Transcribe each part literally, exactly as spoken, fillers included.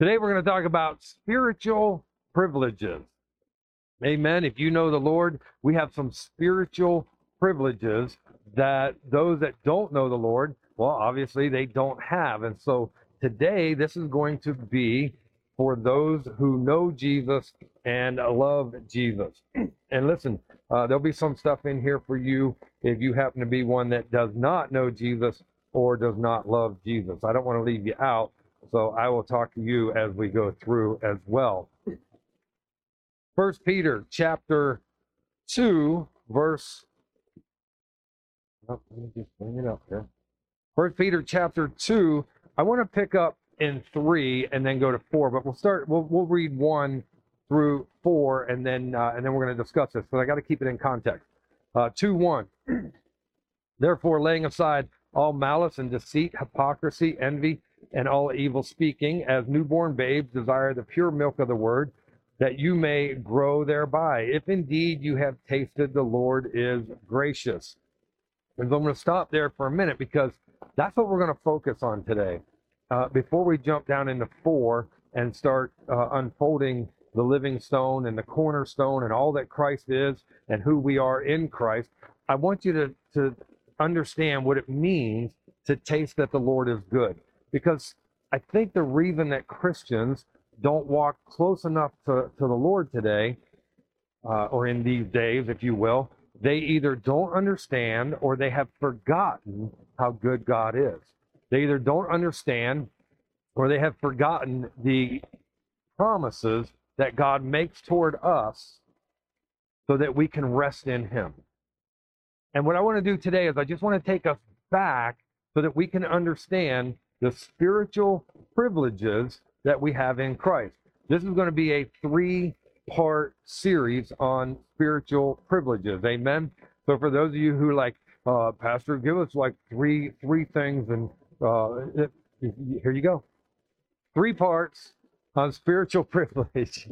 Today we're going to talk about spiritual privileges. Amen. If you know the Lord, we have some spiritual privileges that those that don't know the Lord, well, obviously they don't have. And so today this is going to be for those who know Jesus and love Jesus. And listen, uh, there'll be some stuff in here for you if you happen to be one that does not know Jesus or does not love Jesus. I don't want to leave you out, so I will talk to you as we go through as well. First Peter chapter two, verse. Oh, let me just bring it up here. First Peter chapter two. I want to pick up in three and then go to four, but we'll start. We'll we'll read one through four, and then uh, and then we're going to discuss this. But I got to keep it in context. Uh, two one. Therefore, laying aside all malice and deceit, hypocrisy, envy, and all evil speaking, as newborn babes desire the pure milk of the word, that you may grow thereby, if indeed you have tasted the Lord is gracious. And so I'm going to stop there for a minute because that's what we're going to focus on today. Uh, before we jump down into four and start uh, unfolding the living stone and the cornerstone and all that Christ is and who we are in Christ, I want you to, to understand what it means to taste that the Lord is good. Because I think the reason that Christians don't walk close enough to, to the Lord today, uh, or in these days, if you will, they either don't understand or they have forgotten how good God is. They either don't understand or they have forgotten the promises that God makes toward us so that we can rest in Him. And what I want to do today is I just want to take us back so that we can understand the spiritual privileges that we have in Christ. This is going to be a three-part series on spiritual privileges. Amen. So for those of you who like, uh, Pastor, give us like three three things, and uh, it, here you go. Three parts on spiritual privilege.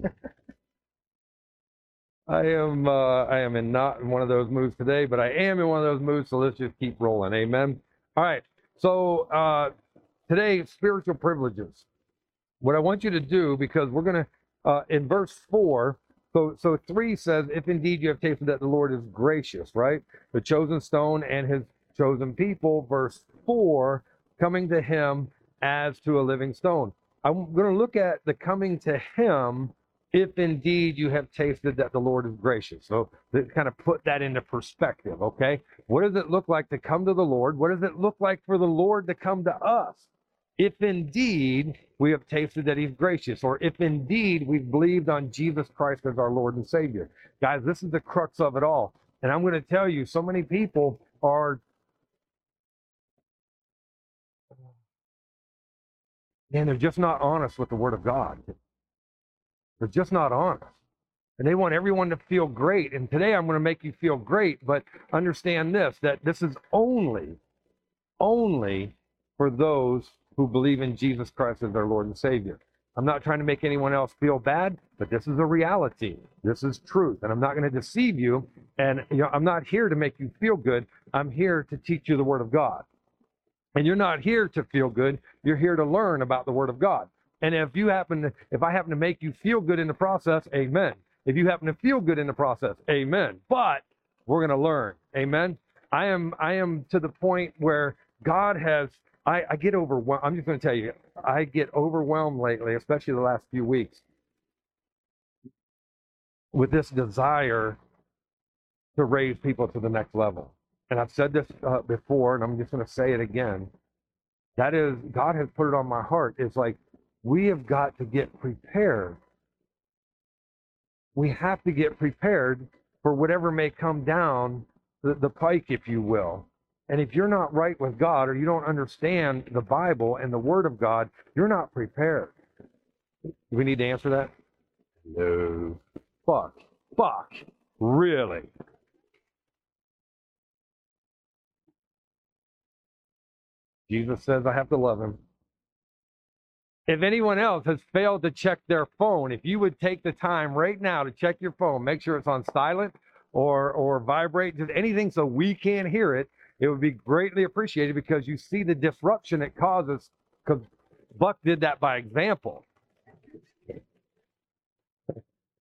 I am uh, I am in not in one of those moods today, but I am in one of those moods. So let's just keep rolling. Amen. All right. So uh, today, spiritual privileges. What I want you to do, because we're going to, uh, in verse four, so, so three says, if indeed you have tasted that the Lord is gracious, right? The chosen stone and his chosen people. Verse four, coming to him as to a living stone. I'm going to look at the coming to him if indeed you have tasted that the Lord is gracious. So to kind of put that into perspective, okay? What does it look like to come to the Lord? What does it look like for the Lord to come to us? If indeed we have tasted that he's gracious, or if indeed we've believed on Jesus Christ as our Lord and Savior. Guys, this is the crux of it all. And I'm going to tell you, so many people are, man, they're just not honest with the Word of God. They're just not honest. And they want everyone to feel great. And today I'm going to make you feel great, but understand this, that this is only, only for those who believe in Jesus Christ as their Lord and Savior. I'm not trying to make anyone else feel bad, but this is a reality. This is truth. And I'm not going to deceive you. And you know, I'm not here to make you feel good. I'm here to teach you the Word of God. And you're not here to feel good. You're here to learn about the Word of God. And if you happen to, if I happen to make you feel good in the process, amen. If you happen to feel good in the process, amen. But we're going to learn, amen. I am, I am to the point where God has, I, I get overwhelmed. I'm just going to tell you, I get overwhelmed lately, especially the last few weeks, with this desire to raise people to the next level. And I've said this uh, before, and I'm just going to say it again. That is, God has put it on my heart. It's like, we have got to get prepared. We have to get prepared for whatever may come down the, the pike, if you will. And if you're not right with God, or you don't understand the Bible and the Word of God, you're not prepared. Do we need to answer that? No. Fuck. Fuck. Really? Jesus says I have to love him. If anyone else has failed to check their phone, if you would take the time right now to check your phone, make sure it's on silent or or vibrate, just anything so we can't hear it, it would be greatly appreciated, because you see the disruption it causes, because Buck did that by example.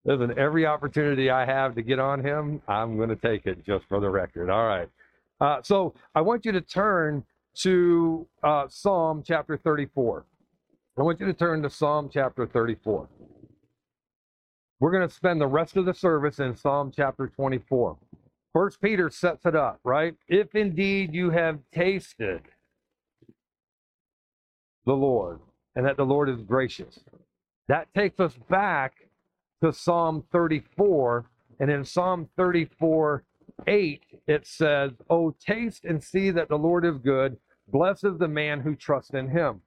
Listen, every opportunity I have to get on him, I'm going to take it, just for the record. All right. Uh, so I want you to turn to uh, Psalm chapter thirty-four. I want you to turn to Psalm chapter thirty-four. We're going to spend the rest of the service in Psalm chapter twenty-four. First Peter sets it up, right? If indeed you have tasted the Lord, and that the Lord is gracious. That takes us back to Psalm thirty-four, and in Psalm thirty-four, eight, it says, "Oh, taste and see that the Lord is good. Blessed is the man who trusts in him."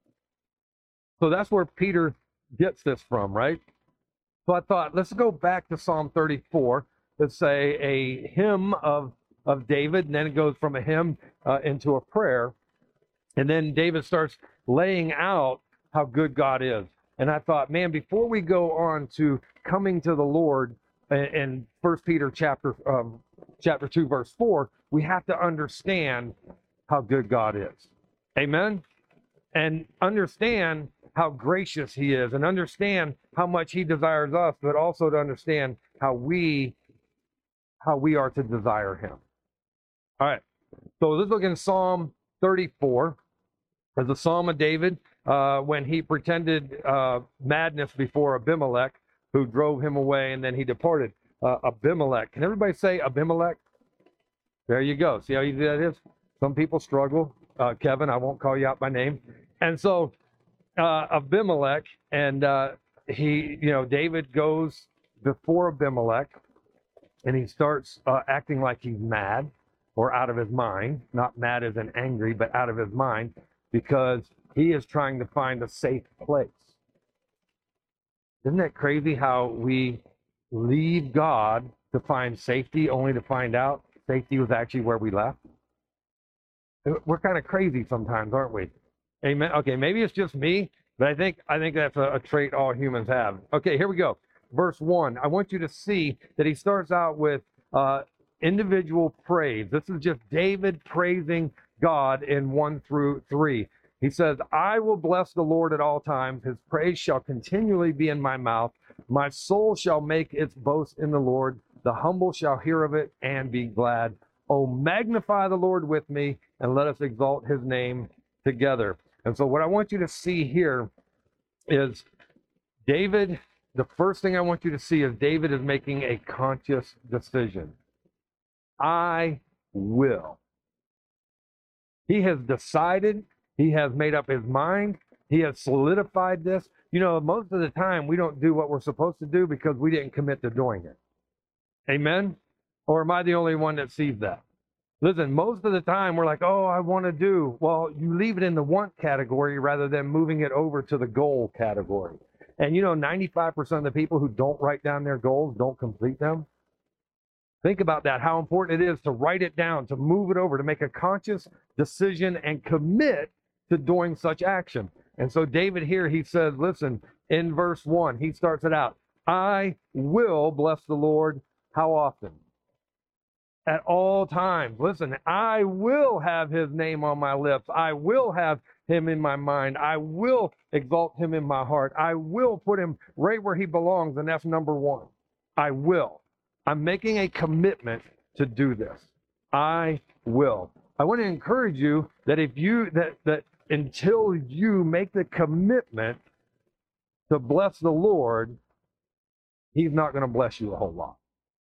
So that's where Peter gets this from, right? So I thought, let's go back to Psalm thirty-four. Let's say a hymn of, of David, and then it goes from a hymn uh, into a prayer. And then David starts laying out how good God is. And I thought, man, before we go on to coming to the Lord in First Peter chapter um, chapter two, verse four, we have to understand how good God is. Amen? And understand how gracious he is, and understand how much he desires us, but also to understand how we how we are to desire him. All right. So let's look in Psalm thirty-four. As a psalm of David, uh, when he pretended uh, madness before Abimelech, who drove him away, and then he departed. Uh, Abimelech. Can everybody say Abimelech? There you go. See how easy that is? Some people struggle. Uh, Kevin, I won't call you out by name. And so uh, Abimelech, and uh, he, you know, David goes before Abimelech, and he starts uh, acting like he's mad or out of his mind. Not mad as in angry, but out of his mind, because he is trying to find a safe place. Isn't that crazy how we leave God to find safety, only to find out safety was actually where we left? We're kind of crazy sometimes, aren't we? Amen. Okay, maybe it's just me, but I think I think that's a, a trait all humans have. Okay, here we go. Verse one. I want you to see that he starts out with uh, individual praise. This is just David praising God in one through three. He says, "I will bless the Lord at all times. His praise shall continually be in my mouth. My soul shall make its boast in the Lord. The humble shall hear of it and be glad. Oh, magnify the Lord with me, and let us exalt his name together." And so what I want you to see here is David, the first thing I want you to see is David is making a conscious decision. I will. He has decided, he has made up his mind, he has solidified this. You know, most of the time we don't do what we're supposed to do because we didn't commit to doing it. Amen? Or am I the only one that sees that? Listen, most of the time we're like, oh, I want to do. Well, you leave it in the want category rather than moving it over to the goal category. And you know, ninety-five percent of the people who don't write down their goals don't complete them. Think about that, how important it is to write it down, to move it over, to make a conscious decision and commit to doing such action. And so David here, he says, listen, in verse one, he starts it out, I will bless the Lord. How often? At all times. Listen, I will have his name on my lips. I will have him in my mind. I will exalt him in my heart. I will put him right where he belongs, and that's number one. I will. I'm making a commitment to do this. I will. I want to encourage you that if you, that, that until you make the commitment to bless the Lord, he's not going to bless you a whole lot.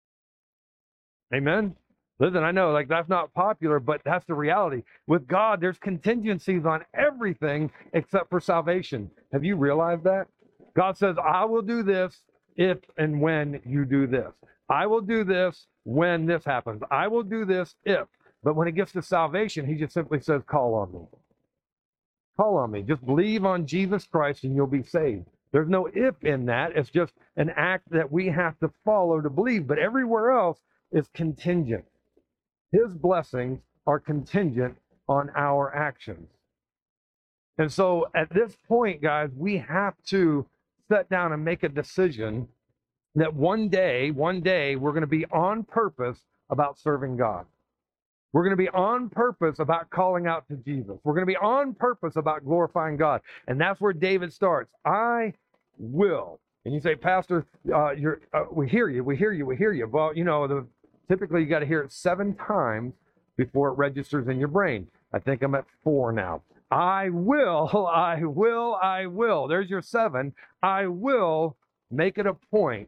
Amen? Listen, I know, like, that's not popular, but that's the reality. With God, there's contingencies on everything except for salvation. Have you realized that? God says, I will do this if and when you do this. I will do this when this happens. I will do this if. But when it gets to salvation, he just simply says, call on me. Call on me. Just believe on Jesus Christ and you'll be saved. There's no if in that. It's just an act that we have to follow to believe. But everywhere else is contingent. His blessings are contingent on our actions. And so at this point, guys, we have to sit down and make a decision that one day, one day, we're going to be on purpose about serving God. We're going to be on purpose about calling out to Jesus. We're going to be on purpose about glorifying God. And that's where David starts. I will. And you say, Pastor, uh, you're, uh, we hear you, we hear you, we hear you. Well, you know, the, typically you got to hear it seven times before it registers in your brain. I think I'm at four now. I will, I will, I will. There's your seven. I will make it a point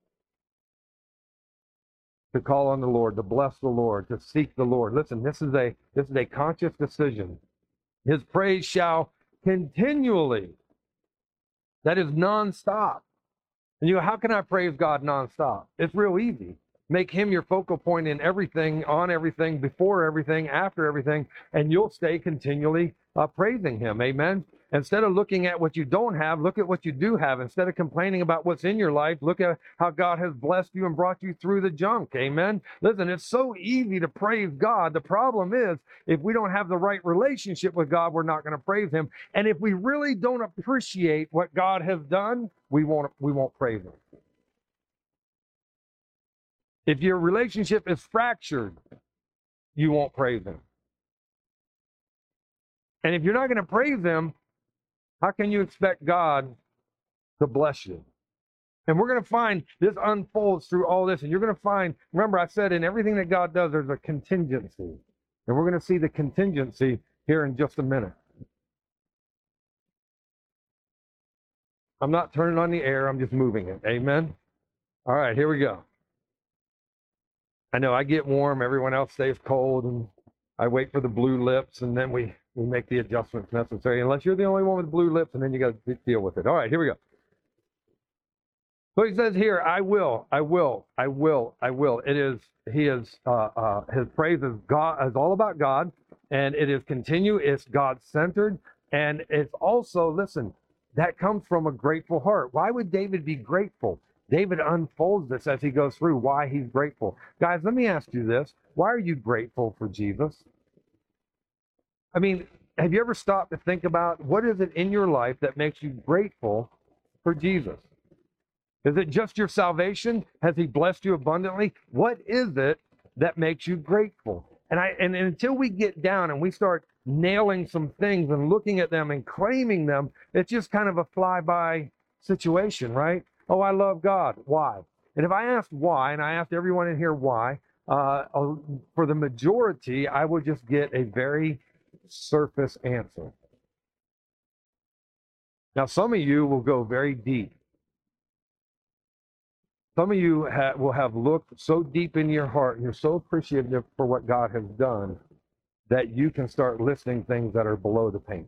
to call on the Lord, to bless the Lord, to seek the Lord. Listen, this is a this is a conscious decision. His praise shall continually. That is nonstop. And you go, how can I praise God nonstop? It's real easy. Make him your focal point in everything, on everything, before everything, after everything, and you'll stay continually uh, praising him. Amen. Instead of looking at what you don't have, look at what you do have. Instead of complaining about what's in your life, look at how God has blessed you and brought you through the junk. Amen. Listen, it's so easy to praise God. The problem is, if we don't have the right relationship with God, we're not going to praise him. And if we really don't appreciate what God has done, we won't, we won't praise him. If your relationship is fractured, you won't praise him. And if you're not going to praise him, how can you expect God to bless you? And we're going to find this unfolds through all this. And you're going to find, remember I said in everything that God does, there's a contingency. And we're going to see the contingency here in just a minute. I'm not turning on the air. I'm just moving it. Amen? All right, here we go. I know I get warm, everyone else stays cold, and I wait for the blue lips, and then we, we make the adjustments necessary, unless you're the only one with blue lips, and then you got to deal with it. All right, here we go. So he says here, I will, I will, I will, I will. It is, he is, uh, uh, his praise is God, is all about God, and it is continue, it's God-centered, and it's also, listen, that comes from a grateful heart. Why would David be grateful? David unfolds this as he goes through why he's grateful. Guys, let me ask you this. Why are you grateful for Jesus? I mean, have you ever stopped to think about what is it in your life that makes you grateful for Jesus? Is it just your salvation? Has he blessed you abundantly? What is it that makes you grateful? And I and, and until we get down and we start nailing some things and looking at them and claiming them, it's just kind of a flyby situation, right? Oh, I love God. Why? And if I asked why, and I asked everyone in here why, uh, for the majority, I would just get a very surface answer. Now, some of you will go very deep. Some of you ha- will have looked so deep in your heart, and you're so appreciative for what God has done, that you can start listing things that are below the paint.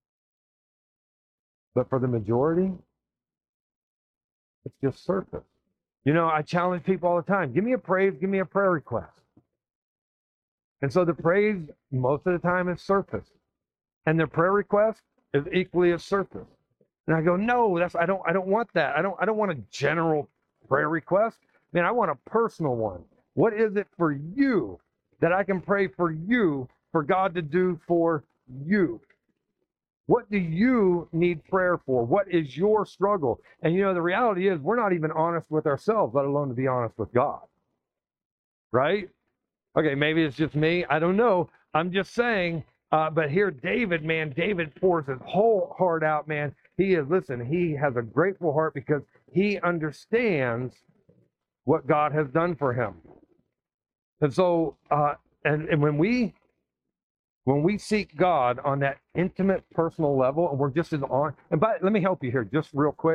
But for the majority, it's just surface. You know, I challenge people all the time. Give me a praise, give me a prayer request. And so the praise, most of the time, is surface. And the prayer request is equally as surface. And I go, no, that's I don't I don't want that. I don't I don't want a general prayer request. Man, I want a personal one. What is it for you that I can pray for you, for God to do for you? What do you need prayer for? What is your struggle? And you know, the reality is we're not even honest with ourselves, let alone to be honest with God. Right? Okay, maybe it's just me. I don't know. I'm just saying. Uh, but here, David, man, David pours his whole heart out, man. He is, listen, he has a grateful heart because he understands what God has done for him. And so, uh, and, and when we When we seek God on that intimate, personal level, and we're just as on, and by, let me help you here just real quick.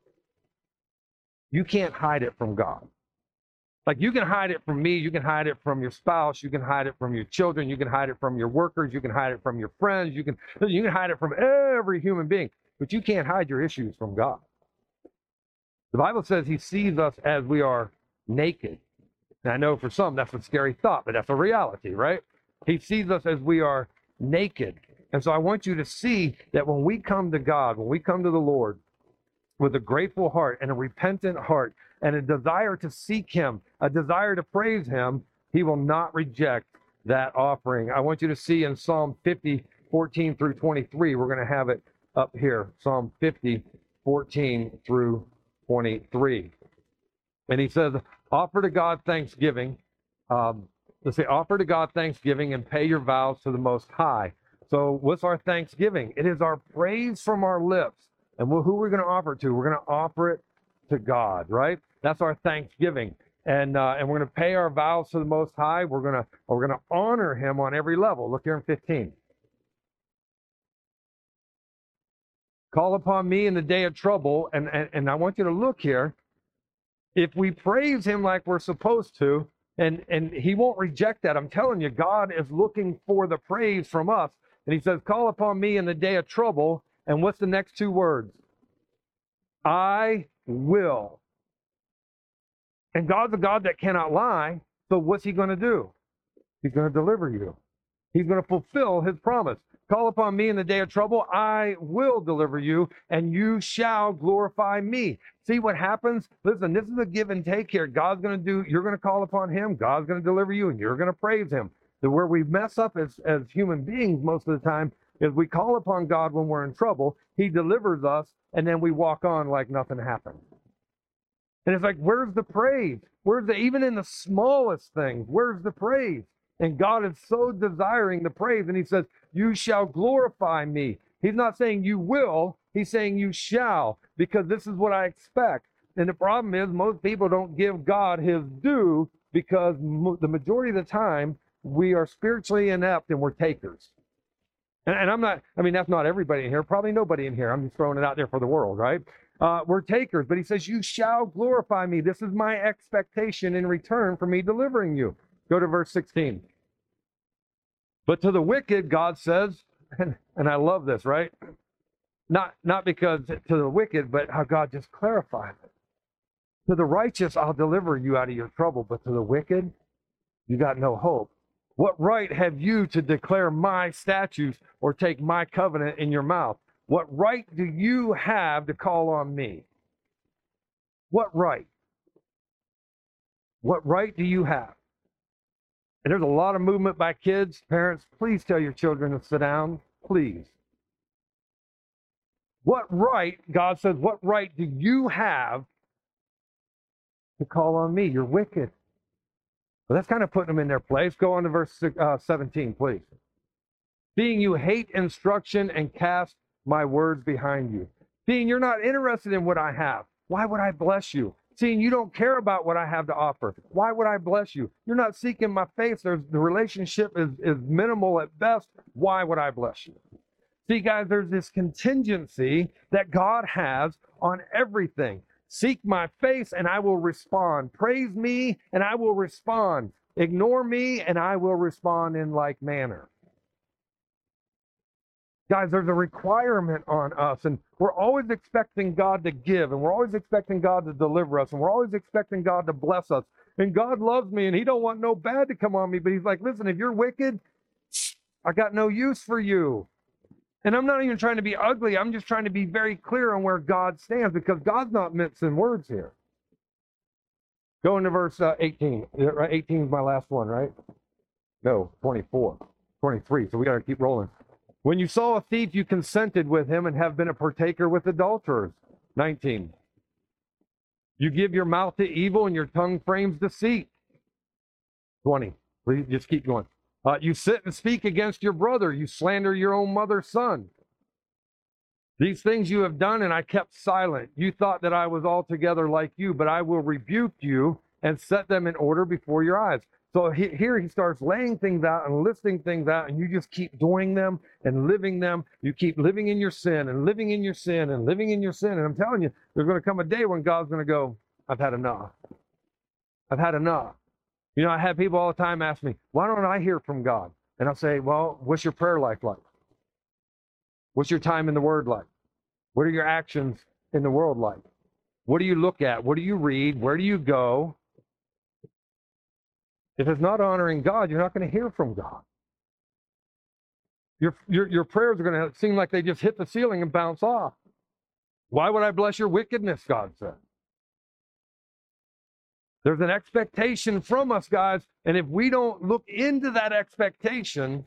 You can't hide it from God. Like you can hide it from me, you can hide it from your spouse, you can hide it from your children, you can hide it from your workers, you can hide it from your friends, you can you can hide it from every human being, but you can't hide your issues from God. The Bible says he sees us as we are naked. And I know for some that's a scary thought, but that's a reality, right? He sees us as we are naked. And so I want you to see that when we come to God, when we come to the Lord with a grateful heart and a repentant heart and a desire to seek him, a desire to praise him, he will not reject that offering. I want you to see in Psalm fifty, fourteen through twenty-three, we're going to have it up here, Psalm fifty, fourteen through twenty-three. And he says, offer to God thanksgiving. Um, Let's say, offer to God thanksgiving and pay your vows to the Most High. So what's our thanksgiving? It is our praise from our lips. And who are we going to offer it to? We're going to offer it to God, right? That's our thanksgiving. And uh, and we're going to pay our vows to the Most High. We're going to we're going to honor him on every level. Look here in fifteen. Call upon me in the day of trouble. And, and, and I want you to look here. If we praise him like we're supposed to, and, and he won't reject that. I'm telling you, God is looking for the praise from us. And he says, call upon me in the day of trouble. And what's the next two words? I will. And God's a God that cannot lie. So what's he going to do? He's going to deliver you. He's going to fulfill his promise. Call upon me in the day of trouble. I will deliver you, and you shall glorify me. See what happens? Listen, this is a give and take here. God's going to do, you're going to call upon him. God's going to deliver you, and you're going to praise him. The where we mess up as, as human beings most of the time is we call upon God when we're in trouble. He delivers us, and then we walk on like nothing happened. And it's like, where's the praise? Where's the, even in the smallest things, where's the praise? And God is so desiring the praise. And he says, you shall glorify me. He's not saying you will. He's saying you shall, because this is what I expect. And the problem is most people don't give God his due because mo- the majority of the time we are spiritually inept and we're takers. And, and I'm not, I mean, that's not everybody in here. Probably nobody in here. I'm just throwing it out there for the world, right? Uh, we're takers. But he says, you shall glorify me. This is my expectation in return for me delivering you. Go to verse sixteen. But to the wicked, God says, and, and I love this, right? Not, not because to the wicked, but how God just clarifies it. To the righteous, I'll deliver you out of your trouble. But to the wicked, you got no hope. What right have you to declare my statutes or take my covenant in your mouth? What right do you have to call on me? What right? What right do you have? And there's a lot of movement by kids. Parents, please tell your children to sit down. Please. What right, God says, what right do you have to call on me? You're wicked. Well, that's kind of putting them in their place. Go on to verse uh, seventeen, please. Seeing you hate instruction and cast my words behind you. Seeing you're not interested in what I have, why would I bless you? Seeing you don't care about what I have to offer, why would I bless you? You're not seeking my face. There's, the relationship is, is minimal at best. Why would I bless you? See, guys, there's this contingency that God has on everything. Seek my face and I will respond. Praise me and I will respond. Ignore me and I will respond in like manner. Guys, there's a requirement on us, and we're always expecting God to give, and we're always expecting God to deliver us, and we're always expecting God to bless us. And God loves me, and he don't want no bad to come on me, but he's like, listen, if you're wicked, I got no use for you. And I'm not even trying to be ugly. I'm just trying to be very clear on where God stands, because God's not mincing words here. Go into verse uh, eighteen. eighteen is my last one, right? No, twenty-four. twenty-three, so we got to keep rolling. When you saw a thief, you consented with him and have been a partaker with adulterers. nineteen. You give your mouth to evil and your tongue frames deceit. twenty. Please just keep going. Uh, you sit and speak against your brother. You slander your own mother's son. These things you have done, and I kept silent. You thought that I was altogether like you, but I will rebuke you and set them in order before your eyes. So he, here he starts laying things out and listing things out, and you just keep doing them and living them. You keep living in your sin and living in your sin and living in your sin. And I'm telling you, there's going to come a day when God's going to go, I've had enough. I've had enough. You know, I have people all the time ask me, why don't I hear from God? And I'll say, well, what's your prayer life like? What's your time in the Word like? What are your actions in the world like? What do you look at? What do you read? Where do you go? If it's not honoring God, you're not going to hear from God. Your, your, your prayers are going to seem like they just hit the ceiling and bounce off. Why would I bless your wickedness, God said. There's an expectation from us, guys, and if we don't look into that expectation,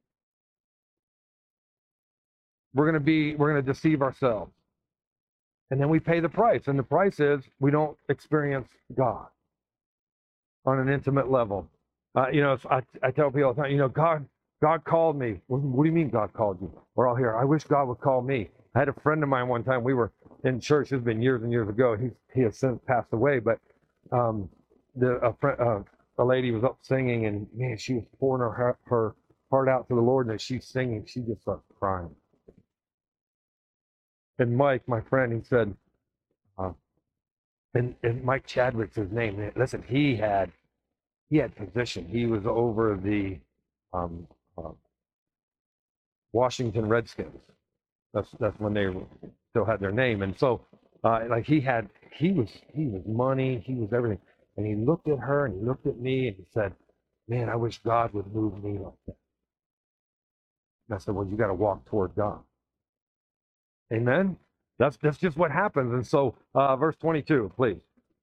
we're going to be, we're going to deceive ourselves. And then we pay the price, and the price is we don't experience God on an intimate level. Uh, you know, I, I tell people all the time, you know, God, God called me. What, what do you mean God called you? We're all here. I wish God would call me. I had a friend of mine one time. We were in church. This has been years and years ago. He he has since passed away, but um, the a, friend, uh, a lady was up singing, and man, she was pouring her heart- her heart out to the Lord, and as she's singing, she just starts crying. And Mike, my friend, he said, uh, and, and Mike Chadwick's his name. Listen, he had he had position. He was over the um, uh, Washington Redskins. That's that's when they still had their name. And so, uh, like he had, he was he was money. He was everything. And he looked at her and he looked at me and he said, "Man, I wish God would move me like that." And I said, "Well, you got to walk toward God." Amen. That's that's just what happens. And so, uh, verse twenty-two, please.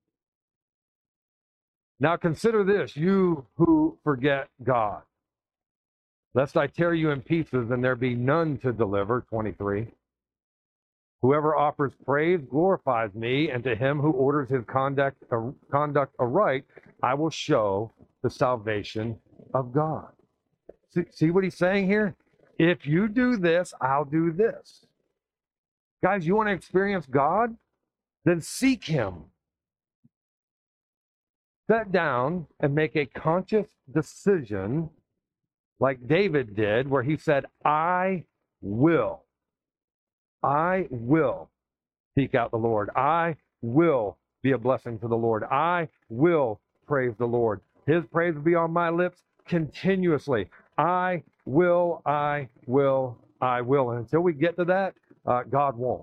Now consider this, you who forget God, lest I tear you in pieces and there be none to deliver. twenty-three. Whoever offers praise glorifies me, and to him who orders his conduct, uh, conduct aright, I will show the salvation of God. See, see what he's saying here? If you do this, I'll do this. Guys, you want to experience God? Then seek him. Sit down and make a conscious decision like David did, where he said, I will. I will seek out the Lord. I will be a blessing to the Lord. I will praise the Lord. His praise will be on my lips continuously. I will, I will, I will. And until we get to that, uh, God won't.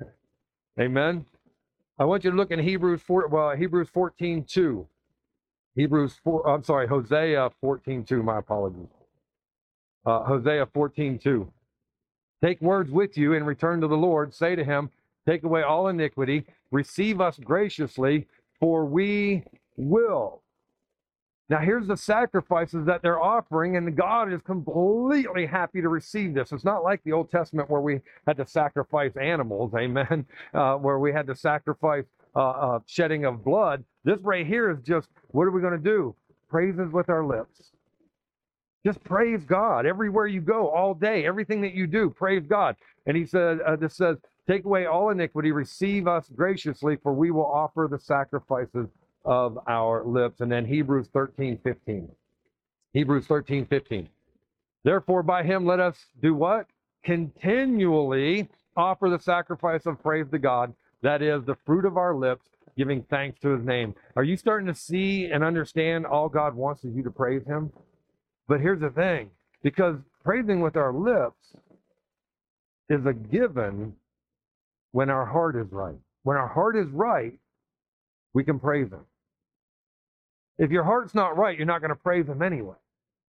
Amen. I want you to look in Hebrews four, well, Hebrews fourteen two. Hebrews four, I'm sorry, Hosea fourteen two, my apologies. Uh, Hosea fourteen two. Take words with you and return to the Lord. Say to him, take away all iniquity. Receive us graciously, for we will. Now, here's the sacrifices that they're offering, and God is completely happy to receive this. It's not like the Old Testament where we had to sacrifice animals, amen, uh, where we had to sacrifice uh, uh, shedding of blood. This right here is just, what are we going to do? Praises with our lips. Just praise God everywhere you go, all day, everything that you do, praise God. And he said, uh, this says, take away all iniquity, receive us graciously, for we will offer the sacrifices of our lips. And then Hebrews thirteen fifteen. Hebrews thirteen fifteen. Therefore, by him let us do what? Continually offer the sacrifice of praise to God, that is the fruit of our lips, giving thanks to his name. Are you starting to see and understand all God wants is you to praise him? But here's the thing, because praising with our lips is a given when our heart is right. When our heart is right, we can praise him. If your heart's not right, you're not going to praise him anyway.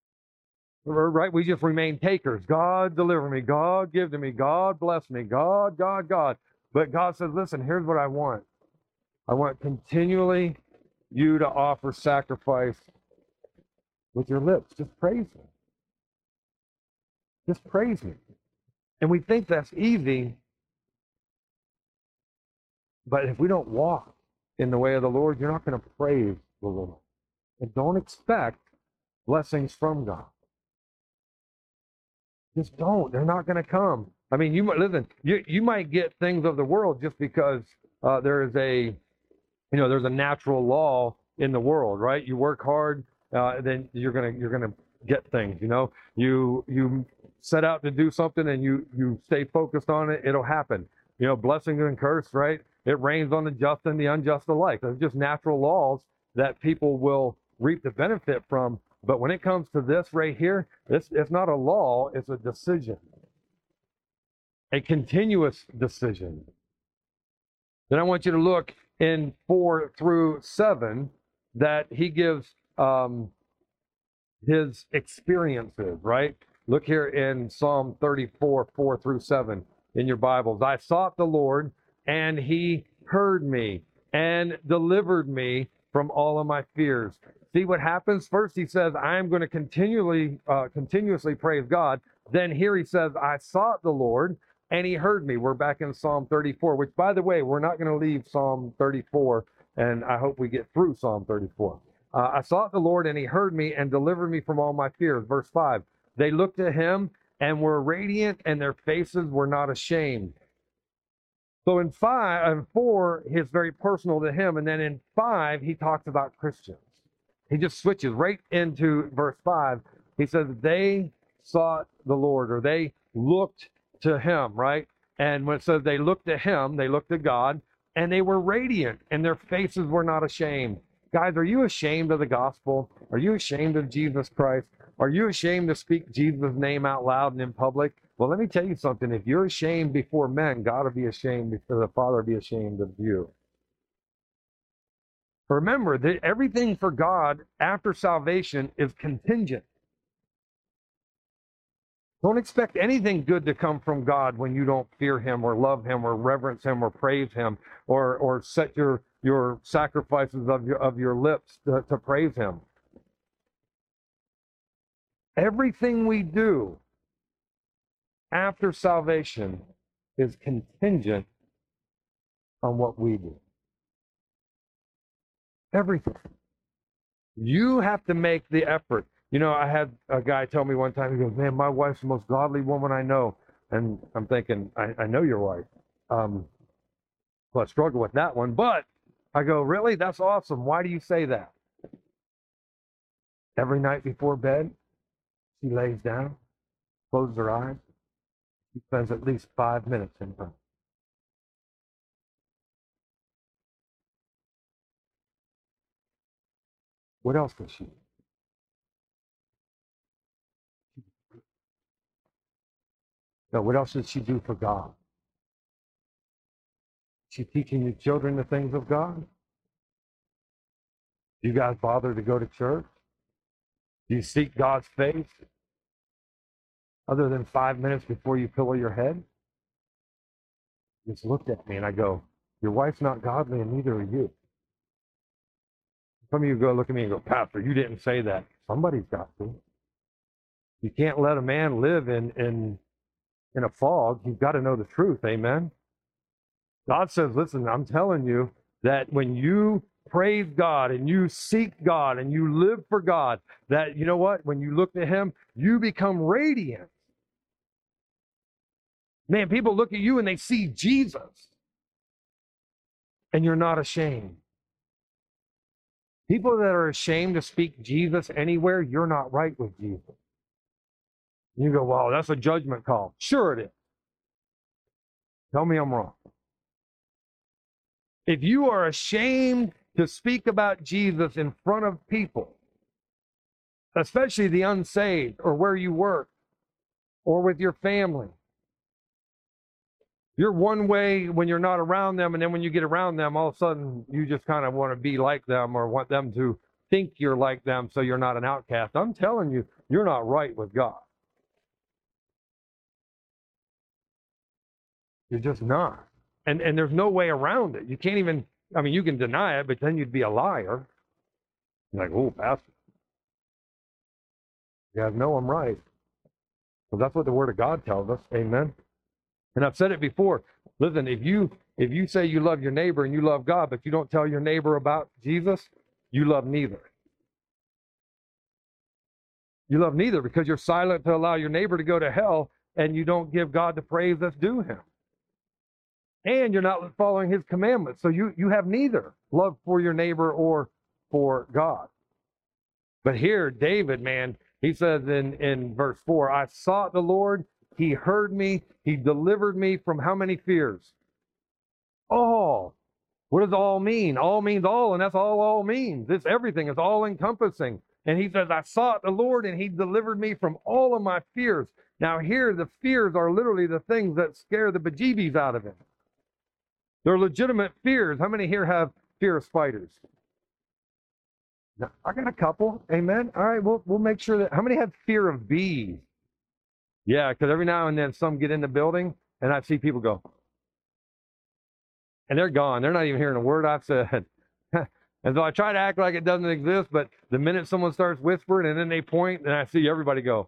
Right? We just remain takers. God deliver me. God give to me. God bless me. God, God, God. But God says, listen, here's what I want. I want continually you to offer sacrifice with your lips. Just praise me. Just praise me. And we think that's easy. But if we don't walk in the way of the Lord, you're not going to praise the Lord. And don't expect blessings from God. Just don't. They're not going to come. I mean, you might listen. You you might get things of the world just because uh, there is a, you know, there's a natural law in the world, right? You work hard, uh, then you're gonna you're gonna get things. You know, you you set out to do something and you you stay focused on it, it'll happen. You know, blessing and curse, right? It rains on the just and the unjust alike. There's just natural laws that people will reap the benefit from. But when it comes to this right here, this it's not a law, it's a decision. A continuous decision. Then I want you to look in four through seven that he gives um, his experiences, right? Look here in Psalm thirty-four, four through seven in your Bibles. I sought the Lord, and he heard me and delivered me from all of my fears. See what happens? First he says, I'm going to continually, uh, continuously praise God. Then here he says, I sought the Lord, and he heard me. We're back in Psalm thirty-four, which, by the way, we're not going to leave Psalm thirty-four, and I hope we get through Psalm thirty-four. Uh, I sought the Lord, and he heard me and delivered me from all my fears. Verse five, they looked at him and were radiant, and their faces were not ashamed. So in five and four, it's very personal to him. And then in five, he talks about Christians. He just switches right into verse five. He says they sought the Lord, or they looked to him, right? And when it says they looked to him, they looked to God, and they were radiant, and their faces were not ashamed. Guys, are you ashamed of the gospel? Are you ashamed of Jesus Christ? Are you ashamed to speak Jesus' name out loud and in public? Well, let me tell you something. If you're ashamed before men, God will be ashamed before the Father will be ashamed of you. Remember that everything for God after salvation is contingent. Don't expect anything good to come from God when you don't fear him or love him or reverence him or praise him or, or set your, your sacrifices of your, of your lips to, to praise him. Everything we do after salvation is contingent on what we do. Everything. You have to make the effort. You know, I had a guy tell me one time, he goes, man, my wife's the most godly woman I know. And I'm thinking, I, I know your wife. Um, well, I struggle with that one. But I go, really? That's awesome. Why do you say that? Every night before bed, she lays down, closes her eyes. She spends at least five minutes in prayer. What else does she do? No, what else does she do for God? She teaching your children the things of God? Do you guys bother to go to church? Do you seek God's face? Other than five minutes before you pillow your head? He just looked at me and I go, your wife's not godly and neither are you. Some of you go look at me and go, Pastor, you didn't say that. Somebody's got to. You can't let a man live in, in, in a fog. You've got to know the truth. Amen. God says, listen, I'm telling you that when you praise God and you seek God and you live for God, that, you know what? When you look to him, you become radiant. Man, people look at you and they see Jesus. And you're not ashamed. People that are ashamed to speak Jesus anywhere, you're not right with Jesus. You go, well, that's a judgment call. Sure it is. Tell me I'm wrong. If you are ashamed to speak about Jesus in front of people, especially the unsaved or where you work or with your family, you're one way when you're not around them, and then when you get around them, all of a sudden you just kind of want to be like them or want them to think you're like them so you're not an outcast. I'm telling you, you're not right with God. You're just not. And and there's no way around it. You can't even, I mean, you can deny it, but then you'd be a liar. You're like, oh, Pastor. You guys know I'm right. Well, that's what the Word of God tells us. Amen. And I've said it before. Listen, if you if you say you love your neighbor and you love God, but you don't tell your neighbor about Jesus, you love neither. You love neither because you're silent to allow your neighbor to go to hell, and you don't give God the praise that's due him. And you're not following his commandments. So you, you have neither love for your neighbor or for God. But here, David, man, he says in, in verse four, I sought the Lord, he heard me, he delivered me from how many fears? All. What does all mean? All means all, and that's all all means. It's everything. It's all encompassing. And he says, I sought the Lord, and he delivered me from all of my fears. Now here, the fears are literally the things that scare the bejeebies out of him. They're legitimate fears. How many here have fear of spiders? Now, I got a couple. Amen. All right, we'll we'll make sure that. How many have fear of bees? Yeah, because every now and then some get in the building, and I see people go, and they're gone. They're not even hearing a word I've said. And so I try to act like it doesn't exist, but the minute someone starts whispering and then they point, and I see everybody go.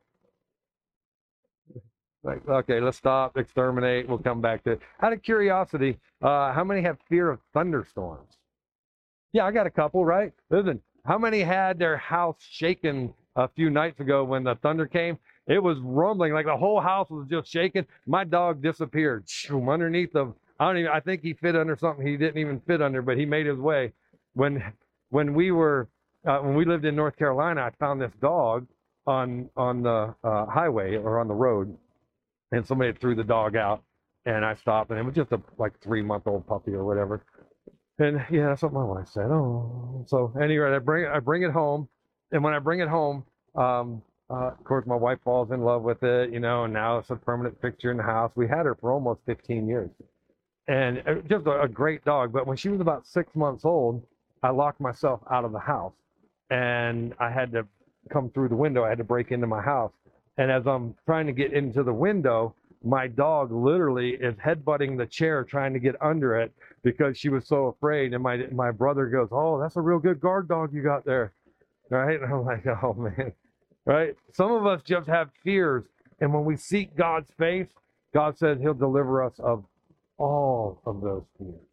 Like, okay, let's stop, exterminate, we'll come back to it. Out of curiosity, uh, how many have fear of thunderstorms? Yeah, I got a couple, right? Listen, how many had their house shaken a few nights ago when the thunder came? It was rumbling, like the whole house was just shaking. My dog disappeared from underneath of, I don't even, I think he fit under something he didn't even fit under, but he made his way. When, when we were, uh, when we lived in North Carolina, I found this dog on, on the uh, highway or on the road, and somebody threw the dog out, and I stopped, and it was just a like three month old puppy or whatever. And yeah, that's what my wife said. Oh, so anyway, I bring I bring it home, and when I bring it home, um, uh, of course, my wife falls in love with it, you know, and now it's a permanent fixture in the house. We had her for almost fifteen years, and just a, a great dog. But when she was about six months old, I locked myself out of the house, and I had to come through the window. I had to break into my house, and as I'm trying to get into the window, my dog literally is headbutting the chair trying to get under it because she was so afraid. And my my brother goes, "Oh, that's a real good guard dog you got there." Right? And I'm like, "Oh man." Right? Some of us just have fears, and when we seek God's face, God says he'll deliver us of all of those fears.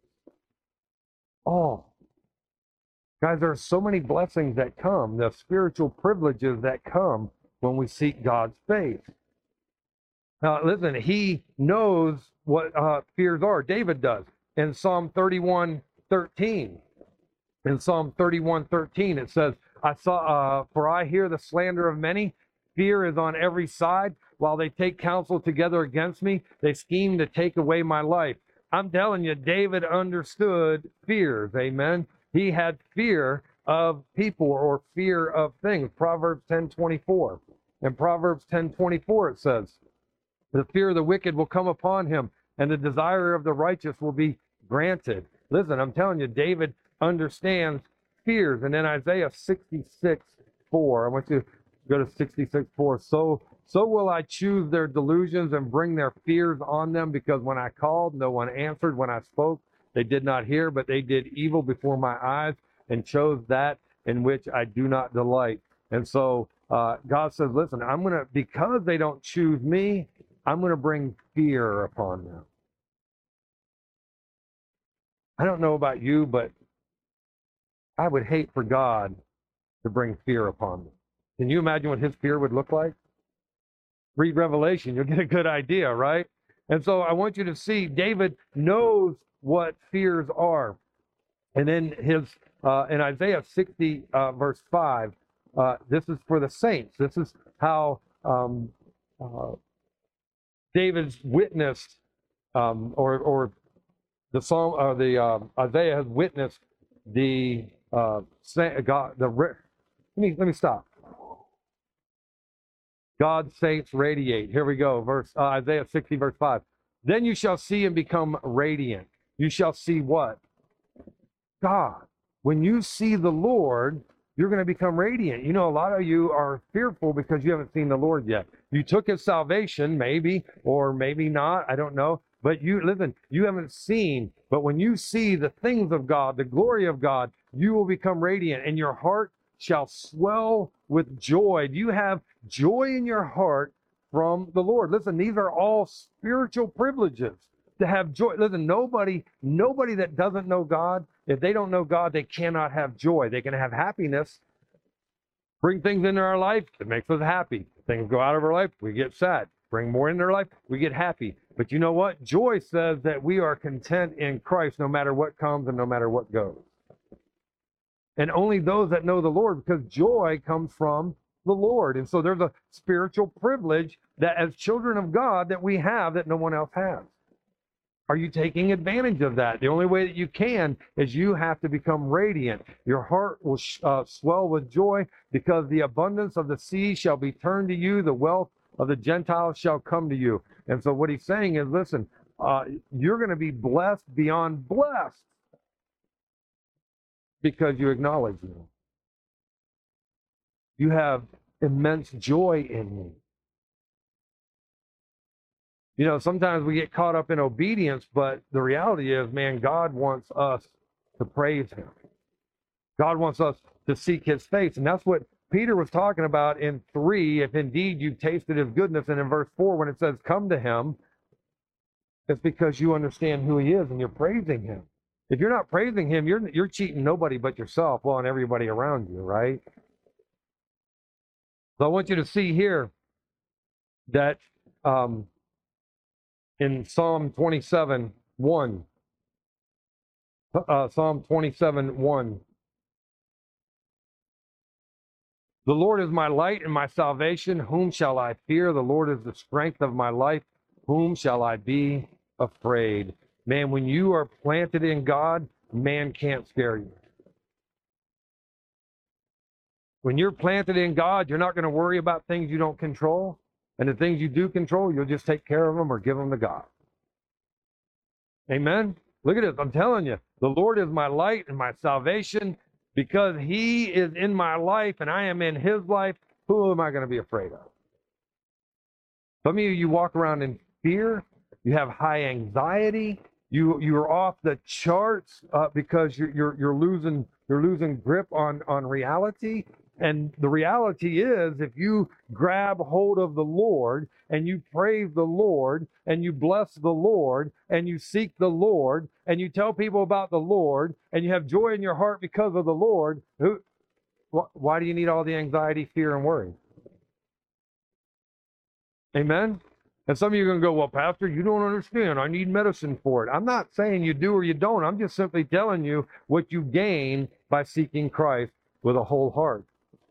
All. Guys, there are so many blessings that come, the spiritual privileges that come when we seek God's face. Now, listen, he knows what uh, fears are. David does. In Psalm thirty-one thirteen, in Psalm thirty-one thirteen, it says, I saw, uh, for I hear the slander of many. Fear is on every side. While they take counsel together against me, they scheme to take away my life. I'm telling you, David understood fears. Amen. He had fear of people or fear of things. Proverbs ten twenty-four. In Proverbs ten twenty-four, it says, the fear of the wicked will come upon him, and the desire of the righteous will be granted. Listen, I'm telling you, David understands fears. And then Isaiah sixty-six four, I want you to go to sixty-six four. So, so will I choose their delusions and bring their fears on them, because when I called, no one answered. When I spoke, they did not hear, but they did evil before my eyes and chose that in which I do not delight. And so uh, God says, listen, I'm going to, because they don't choose me, I'm going to bring fear upon them. I don't know about you, but I would hate for God to bring fear upon them. Can you imagine what his fear would look like? Read Revelation, you'll get a good idea, right? And so I want you to see David knows what fears are. And then his uh, in Isaiah sixty, uh, verse five, uh, this is for the saints. This is how um, uh, David's witnessed, um, or or the psalm, or the uh, Isaiah has witnessed the uh, God. The let me let me stop. God's saints radiate. Here we go. Verse uh, Isaiah sixty, verse five. Then you shall see and become radiant. You shall see what? God. When you see the Lord, you're going to become radiant. You know, a lot of you are fearful because you haven't seen the Lord yet. You took his salvation, maybe, or maybe not. I don't know. But you, listen, you haven't seen. But when you see the things of God, the glory of God, you will become radiant, and your heart shall swell with joy. Do you have joy in your heart from the Lord? Listen, these are all spiritual privileges. To have joy. Listen, nobody, nobody that doesn't know God, if they don't know God, they cannot have joy. They can have happiness, bring things into our life that makes us happy. Things go out of our life, we get sad. Bring more into our life, we get happy. But you know what? Joy says that we are content in Christ no matter what comes and no matter what goes. And only those that know the Lord, because joy comes from the Lord. And so there's a spiritual privilege that as children of God that we have that no one else has. Are you taking advantage of that? The only way that you can is you have to become radiant. Your heart will uh, swell with joy, because the abundance of the sea shall be turned to you. The wealth of the Gentiles shall come to you. And so what he's saying is, listen, uh, you're going to be blessed beyond blessed because you acknowledge me. You have immense joy in me. You know, sometimes we get caught up in obedience, but the reality is, man, God wants us to praise him. God wants us to seek his face. And that's what Peter was talking about in three, if indeed you've tasted his goodness. And in verse four, when it says, come to him, it's because you understand who he is and you're praising him. If you're not praising him, you're, you're cheating nobody but yourself, well, and everybody around you, right? So I want you to see here that... Um, in Psalm twenty-seven, one. Uh, Psalm twenty-seven, one. The Lord is my light and my salvation. Whom shall I fear? The Lord is the strength of my life. Whom shall I be afraid? Man, when you are planted in God, man can't scare you. When you're planted in God, you're not going to worry about things you don't control. And the things you do control, you'll just take care of them or give them to God. Amen? Look at this. I'm telling you, the Lord is my light and my salvation. Because he is in my life and I am in his life, who am I going to be afraid of? Some of you, you walk around in fear. You have high anxiety. You you're off the charts uh, because you're, you're you're losing you're losing grip on on reality. And the reality is, if you grab hold of the Lord and you praise the Lord and you bless the Lord and you seek the Lord and you tell people about the Lord and you have joy in your heart because of the Lord, who, wh- why do you need all the anxiety, fear, and worry? Amen? And some of you are going to go, well, Pastor, you don't understand. I need medicine for it. I'm not saying you do or you don't. I'm just simply telling you what you gain by seeking Christ with a whole heart.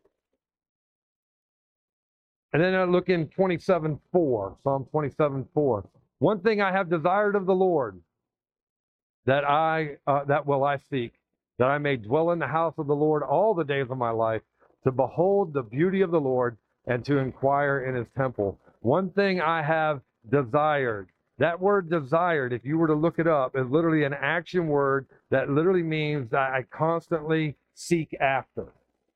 And then I look in twenty-seven four, Psalm twenty-seven four. One thing I have desired of the Lord, that I uh, that will I seek, that I may dwell in the house of the Lord all the days of my life, to behold the beauty of the Lord and to inquire in his temple. One thing I have desired. That word desired, if you were to look it up, is literally an action word that literally means that I constantly seek after.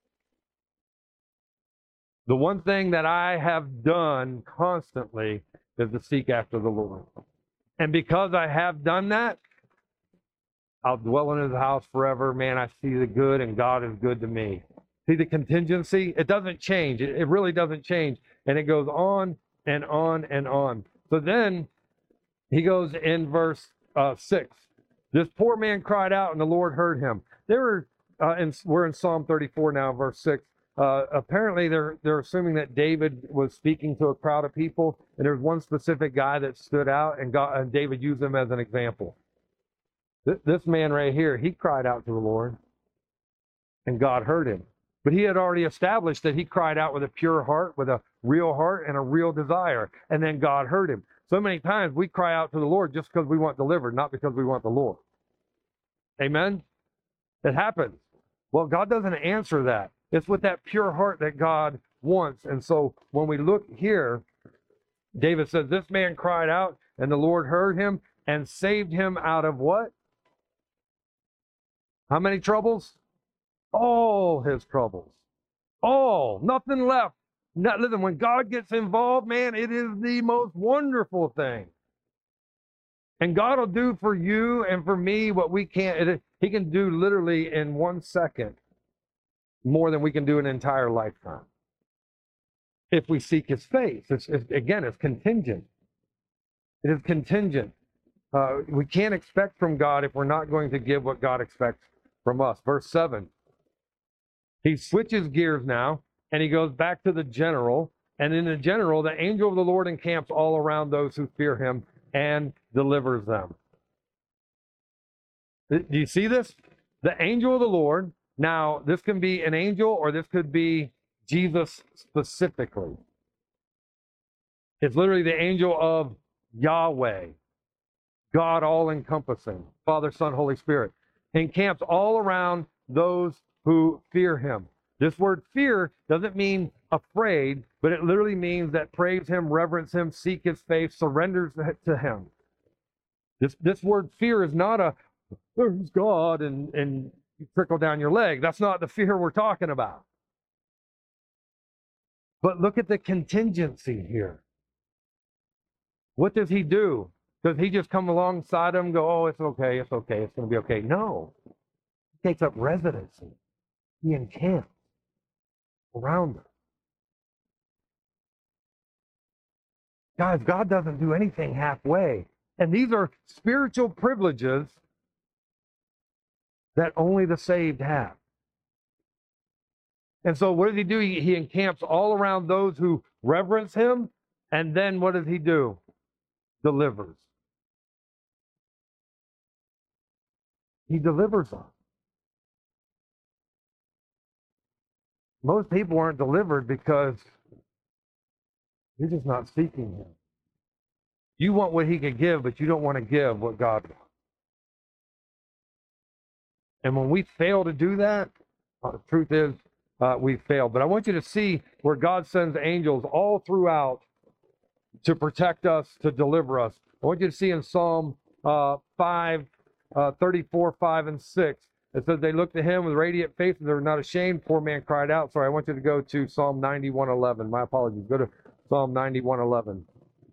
The one thing that I have done constantly is to seek after the Lord. And because I have done that, I'll dwell in his house forever. Man, I see the good, and God is good to me. See the contingency? It doesn't change. It, it really doesn't change. And it goes on and on and on. So then he goes in verse uh, six. This poor man cried out, and the Lord heard him. They were, uh, in, we're in Psalm thirty-four now, verse six. Uh, apparently, they're they're assuming that David was speaking to a crowd of people, and there's one specific guy that stood out, and, God, and David used him as an example. Th- this man right here, he cried out to the Lord, and God heard him. But he had already established that he cried out with a pure heart, with a real heart, and a real desire, and then God heard him. So many times we cry out to the Lord just because we want delivered, not because we want the Lord. Amen? It happens. Well, God doesn't answer that. It's with that pure heart that God wants. And so when we look here, David says, this man cried out, and the Lord heard him and saved him out of what? How many troubles? All his troubles. All. Nothing left. Not, listen, when God gets involved, man, it is the most wonderful thing. And God will do for you and for me what we can't. It, he can do literally in one second more than we can do an entire lifetime. If we seek his face. It's, it's, again, it's contingent. It is contingent. Uh, we can't expect from God if we're not going to give what God expects from us. Verse seven. He switches gears now, and he goes back to the general. And in the general, the angel of the Lord encamps all around those who fear him and delivers them. Do you see this? The angel of the Lord. Now, this can be an angel or this could be Jesus specifically. It's literally the angel of Yahweh, God all-encompassing, Father, Son, Holy Spirit, encamps all around those who fear him. This word fear doesn't mean afraid, but it literally means that praise him, reverence him, seek his face, surrenders to him. This, this word fear is not a, there's God, and, and you trickle down your leg. That's not the fear we're talking about. But look at the contingency here. What does he do? Does he just come alongside him and go, oh, it's okay, it's okay, it's going to be okay? No. He takes up residency. He encamps around them. Guys, God doesn't do anything halfway. And these are spiritual privileges that only the saved have. And so what does he do? He, he encamps all around those who reverence him. And then what does he do? Delivers. he delivers us. Most people aren't delivered because you're just not seeking him. You want what he can give, but you don't want to give what God wants. And when we fail to do that, uh, the truth is uh, we fail. But I want you to see where God sends angels all throughout to protect us, to deliver us. I want you to see in Psalm uh, five, uh, thirty-four, five, and six. It says, they looked to him with radiant faces. They were not ashamed. Poor man cried out. Sorry, I want you to go to Psalm ninety-one eleven. My apologies. Go to Psalm ninety-one eleven.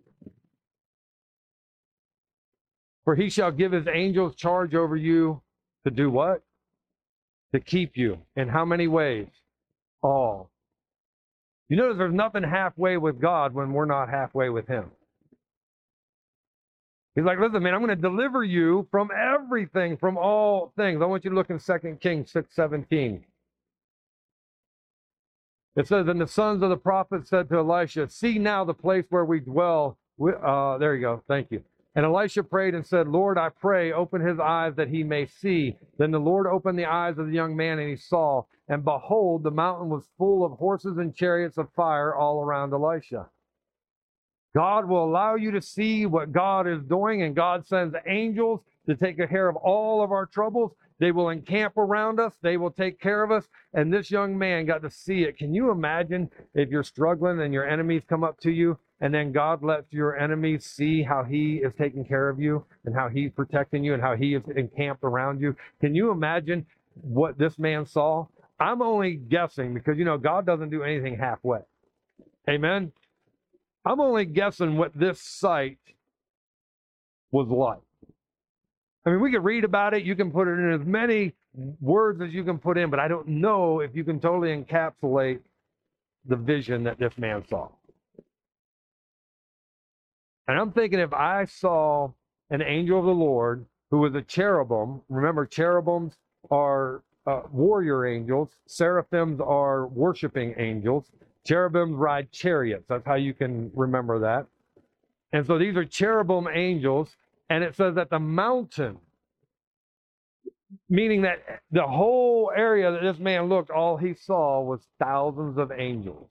For he shall give his angels charge over you to do what? To keep you. In how many ways? All. You notice there's nothing halfway with God when we're not halfway with him. He's like, listen, man, I'm going to deliver you from everything, from all things. I want you to look in Second Kings six seventeen. It says, and the sons of the prophets said to Elisha, see now the place where we dwell. Uh, there you go. Thank you. And Elisha prayed and said, Lord, I pray, open his eyes that he may see. Then the Lord opened the eyes of the young man, and he saw. And behold, the mountain was full of horses and chariots of fire all around Elisha. God will allow you to see what God is doing, and God sends angels to take care of all of our troubles. They will encamp around us. They will take care of us. And this young man got to see it. Can you imagine if you're struggling and your enemies come up to you, and then God lets your enemies see how he is taking care of you and how he's protecting you and how he is encamped around you? Can you imagine what this man saw? I'm only guessing because, you know, God doesn't do anything halfway. Amen? I'm only guessing what this sight was like. I mean, we could read about it. You can put it in as many words as you can put in, but I don't know if you can totally encapsulate the vision that this man saw. And I'm thinking if I saw an angel of the Lord who was a cherubim, remember cherubims are uh, warrior angels, seraphims are worshiping angels, cherubims ride chariots. That's how you can remember that. And so these are cherubim angels, and it says that the mountain, meaning that the whole area that this man looked, all he saw was thousands of angels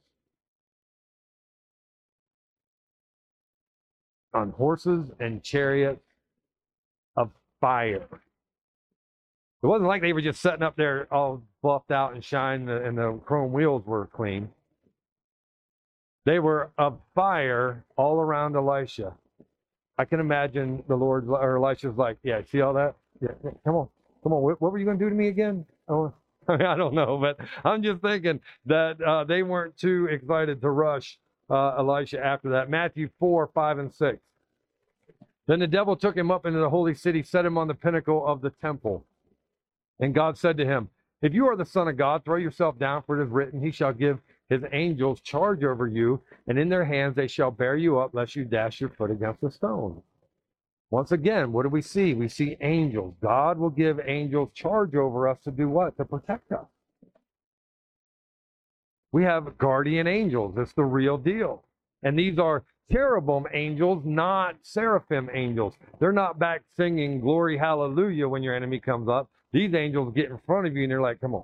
on horses and chariots of fire. It wasn't like they were just sitting up there all buffed out and shined and the chrome wheels were clean. They were of fire all around Elisha. I can imagine the Lord, or Elisha's like, yeah, see all that? Yeah, yeah, come on, come on. What, what were you going to do to me again? Oh, I, mean, I don't know, but I'm just thinking that uh, they weren't too excited to rush uh, Elisha after that. Matthew four, five, and six. Then the devil took him up into the holy city, set him on the pinnacle of the temple. And God said to him, if you are the Son of God, throw yourself down, for it is written, he shall give his angels charge over you, and in their hands they shall bear you up, lest you dash your foot against a stone. Once again, what do we see? We see angels. God will give angels charge over us to do what? To protect us. We have guardian angels. It's the real deal. And these are cherubim angels, not seraphim angels. They're not back singing glory, hallelujah when your enemy comes up. These angels get in front of you and they're like, come on.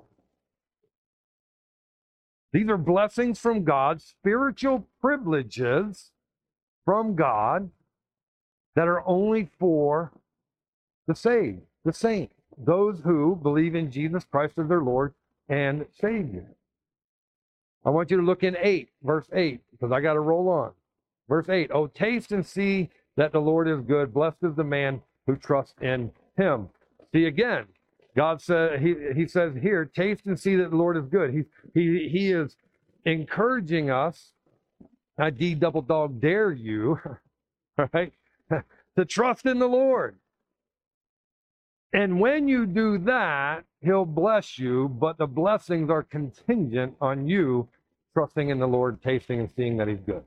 These are blessings from God, spiritual privileges from God that are only for the saved, the saints, those who believe in Jesus Christ as their Lord and Savior. I want you to look in eight, verse eight, because I got to roll on. Verse eight, oh, taste and see that the Lord is good. Blessed is the man who trusts in him. See, again, God said, he, he says here, taste and see that the Lord is good. He, he, he is encouraging us, I D double dog dare you, right, to trust in the Lord. And when you do that, he'll bless you, but the blessings are contingent on you trusting in the Lord, tasting and seeing that he's good.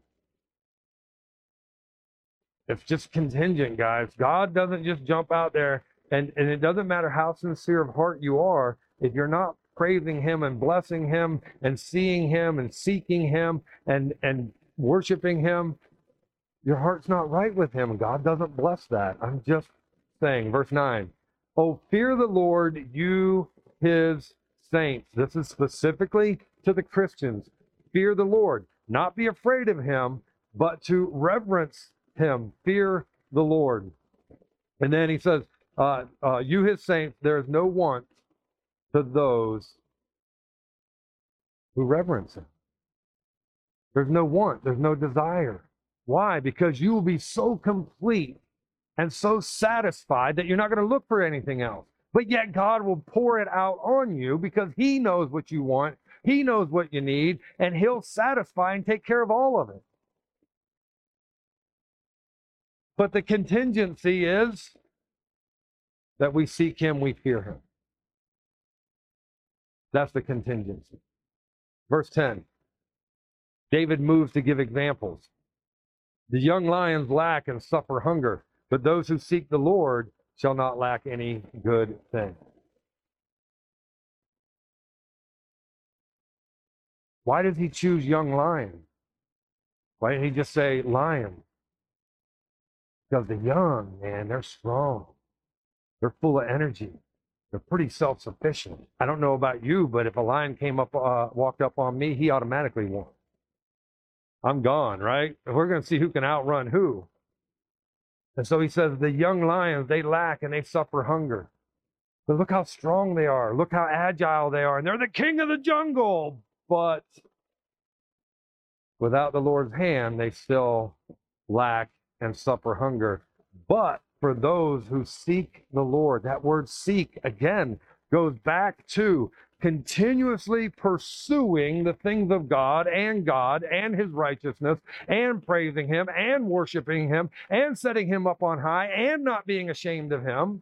It's just contingent, guys. God doesn't just jump out there, and, and it doesn't matter how sincere of heart you are, if you're not praising him and blessing him and seeing him and seeking him and, and worshiping him, your heart's not right with him. God doesn't bless that. I'm just saying. Verse nine. Oh, fear the Lord, you his saints. This is specifically to the Christians. Fear the Lord. Not be afraid of him, but to reverence him. Fear the Lord. And then he says, uh, uh, you his saints, there is no want to those who reverence him. There's no want. There's no desire. Why? Because you will be so complete and so satisfied that you're not going to look for anything else. But yet God will pour it out on you because he knows what you want. He knows what you need, and he'll satisfy and take care of all of it. But the contingency is that we seek him, we fear him. That's the contingency. Verse ten. David moves to give examples. The young lions lack and suffer hunger, but those who seek the Lord shall not lack any good thing. Why did he choose young lions? Why didn't he just say lion? Because the young, man, they're strong. They're full of energy. They're pretty self-sufficient. I don't know about you, but if a lion came up, uh, walked up on me, he automatically won. I'm gone, right? And we're going to see who can outrun who. And so he says, the young lions, they lack and they suffer hunger. But look how strong they are. Look how agile they are. And they're the king of the jungle. But without the Lord's hand, they still lack and suffer hunger. But for those who seek the Lord, that word seek, again, goes back to continuously pursuing the things of God and God and his righteousness and praising him and worshiping him and setting him up on high and not being ashamed of him.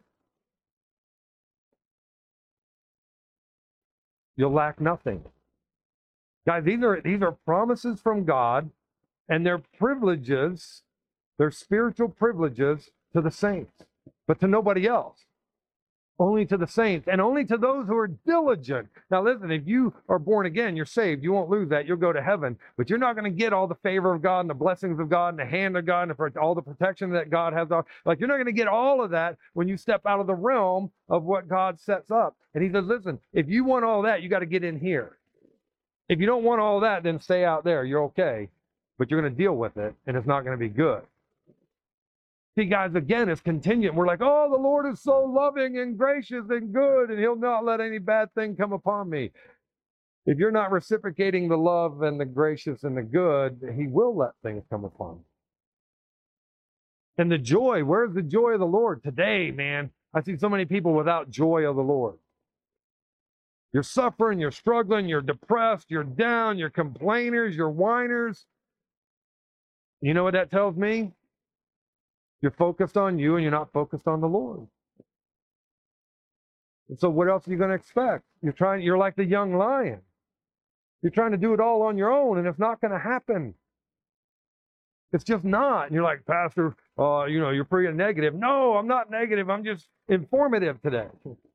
You'll lack nothing. Guys, these are, these are promises from God, and they're privileges, they're spiritual privileges to the saints, but to nobody else. Only to the saints, and only to those who are diligent. Now listen, if you are born again, you're saved. You won't lose that. You'll go to heaven. But you're not going to get all the favor of God and the blessings of God and the hand of God and all the protection that God has. Like, you're not going to get all of that when you step out of the realm of what God sets up. And he says, listen, if you want all that, you got to get in here. If you don't want all that, then stay out there. You're okay. But you're going to deal with it, and it's not going to be good. See, guys, again, it's contingent. We're like, oh, the Lord is so loving and gracious and good, and he'll not let any bad thing come upon me. If you're not reciprocating the love and the gracious and the good, he will let things come upon you. And the joy, where's the joy of the Lord? Today, man, I see so many people without joy of the Lord. You're suffering, you're struggling, you're depressed, you're down, you're complainers, you're whiners. You know what that tells me? You're focused on you and you're not focused on the Lord. And so what else are you going to expect? You're trying, you're like the young lion. You're trying to do it all on your own, and it's not going to happen. It's just not. And you're like, Pastor, uh, you know, you're pretty negative. No, I'm not negative. I'm just informative today.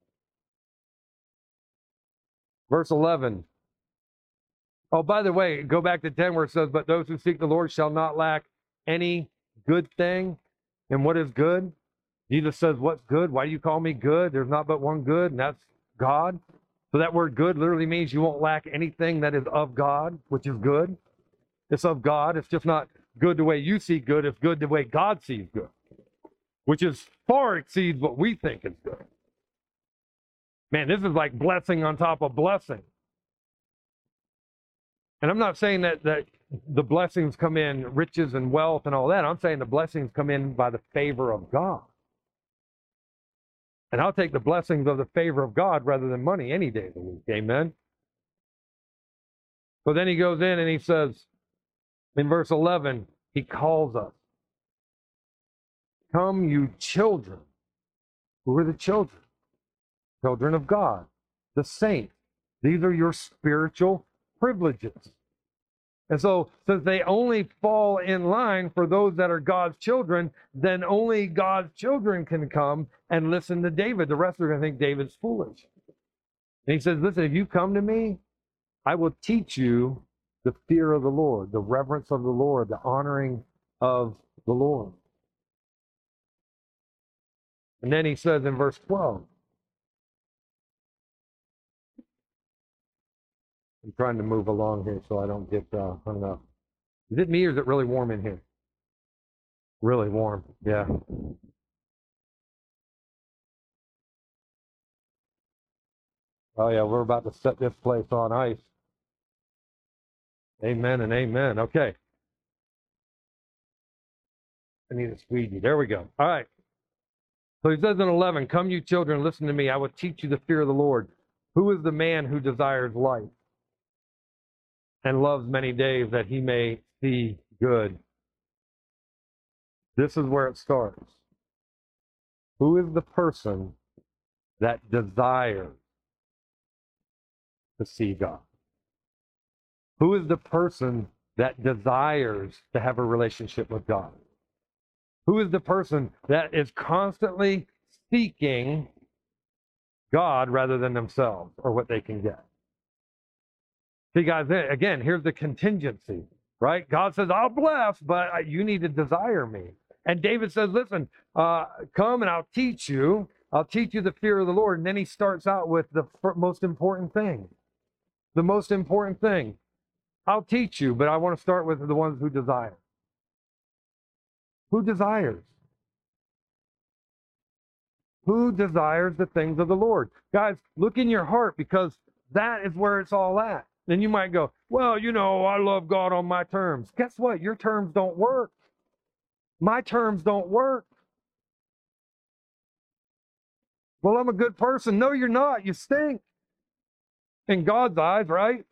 Verse eleven. Oh, by the way, go back to ten where it says, but those who seek the Lord shall not lack any good thing. And what is good? Jesus says, what's good? Why do you call me good? There's not but one good, and that's God. So that word good literally means you won't lack anything that is of God, which is good. It's of God. It's just not good the way you see good. It's good the way God sees good, which is far exceeds what we think is good. Man, this is like blessing on top of blessing. And I'm not saying that, that the blessings come in riches and wealth and all that. I'm saying the blessings come in by the favor of God. And I'll take the blessings of the favor of God rather than money any day of the week. Amen? So then he goes in and he says, in verse eleven, he calls us. Come, you children. Who are the children? Children of God, the saints. These are your spiritual privileges. And so, since they only fall in line for those that are God's children, then only God's children can come and listen to David. The rest are going to think David's foolish. And he says, listen, if you come to me, I will teach you the fear of the Lord, the reverence of the Lord, the honoring of the Lord. And then he says in verse twelve, I'm trying to move along here so I don't get uh, hung up. Is it me or is it really warm in here? Really warm, yeah. Oh, yeah, we're about to set this place on ice. Amen and amen. Okay. I need a squeegee. There we go. All right. So he says in eleven, come you children, listen to me. I will teach you the fear of the Lord. Who is the man who desires life and loves many days that he may see good? This is where it starts. Who is the person that desires to see God? Who is the person that desires to have a relationship with God? Who is the person that is constantly seeking God rather than themselves or what they can get? See, guys, again, here's the contingency, right? God says, I'll bless, but you need to desire me. And David says, listen, uh, come and I'll teach you. I'll teach you the fear of the Lord. And then he starts out with the most important thing. The most important thing. I'll teach you, but I want to start with the ones who desire. Who desires? Who desires the things of the Lord? Guys, look in your heart, because that is where it's all at. Then you might go, well, you know, I love God on my terms. Guess what? Your terms don't work. My terms don't work. Well, I'm a good person. No, you're not. You stink. In God's eyes, right?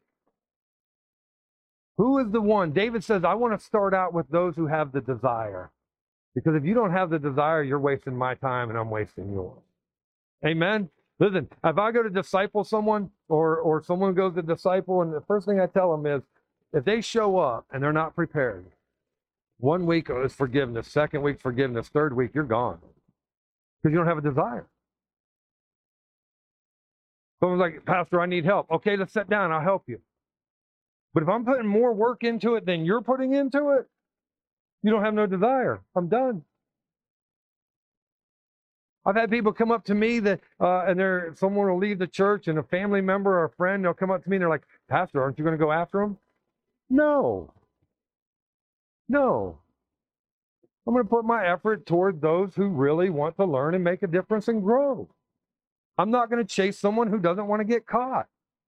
Who is the one? David says, I want to start out with those who have the desire. Because if you don't have the desire, you're wasting my time and I'm wasting yours. Amen? Listen, if I go to disciple someone or, or someone goes to disciple, and the first thing I tell them is, if they show up and they're not prepared, one week is forgiveness, second week forgiveness, third week you're gone. Because you don't have a desire. Someone's like, Pastor, I need help. Okay, let's sit down. I'll help you. But if I'm putting more work into it than you're putting into it, you don't have no desire. I'm done. I've had people come up to me that, uh, and they're someone will leave the church, and a family member or a friend, they'll come up to me and they're like, Pastor, aren't you going to go after him? No. No. I'm going to put my effort toward those who really want to learn and make a difference and grow. I'm not going to chase someone who doesn't want to get caught.